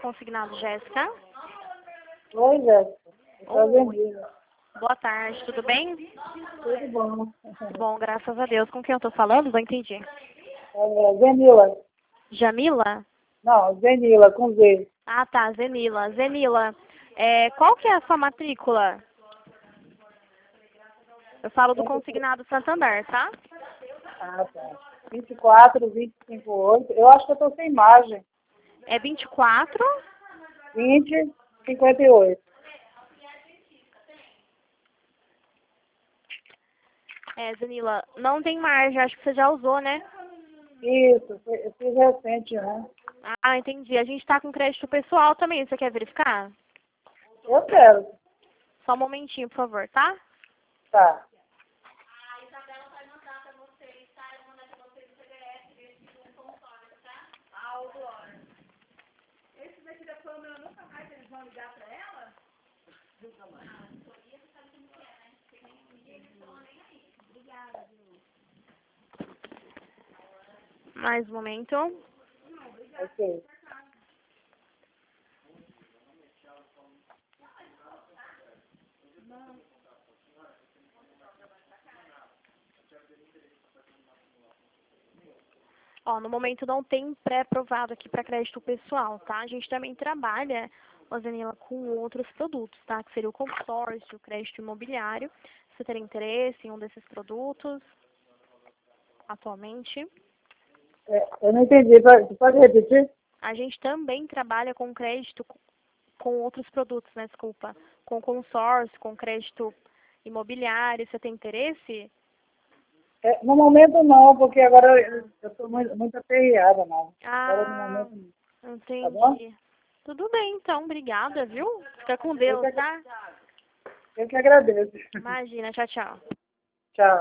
consignado, Jéssica? Oi, Jéssica. Oi. Boa tarde, tudo bem? Tudo bom. Bom, graças a Deus. Com quem eu tô falando? Não entendi. Zenila. Jamila? Não, Zenila, com Z. Ah, tá, Zenila. Zenila, qual que é a sua matrícula? Eu falo do consignado Santander, tá? Ah, tá. 24, 25, 8. Eu acho que eu tô sem imagem. É 24? 20, 58. Zenila, não tem margem, acho que você já usou, né? Isso, eu fiz recente, né? Ah, entendi. A gente tá com crédito pessoal também, você quer verificar? Eu quero. Só um momentinho, por favor, tá? Tá. Mais um momento. Ok. Ó, no momento não tem pré-aprovado aqui para crédito pessoal, tá? A gente também trabalha, Zenila, com outros produtos, tá? Que seria o consórcio, o crédito imobiliário. Você teria interesse em um desses produtos atualmente? Eu não entendi. Você pode repetir? A gente também trabalha com crédito com outros produtos, né? Desculpa. Com consórcio, com crédito imobiliário. Você tem interesse? No momento não, porque agora eu estou muito aperreada, não. Agora no Ah, momento não. Tá bom? entendi. Tudo bem, então. Obrigada, viu? Fica com Eu Deus, que, tá? eu que agradeço. Imagina. Tchau, tchau. Tchau.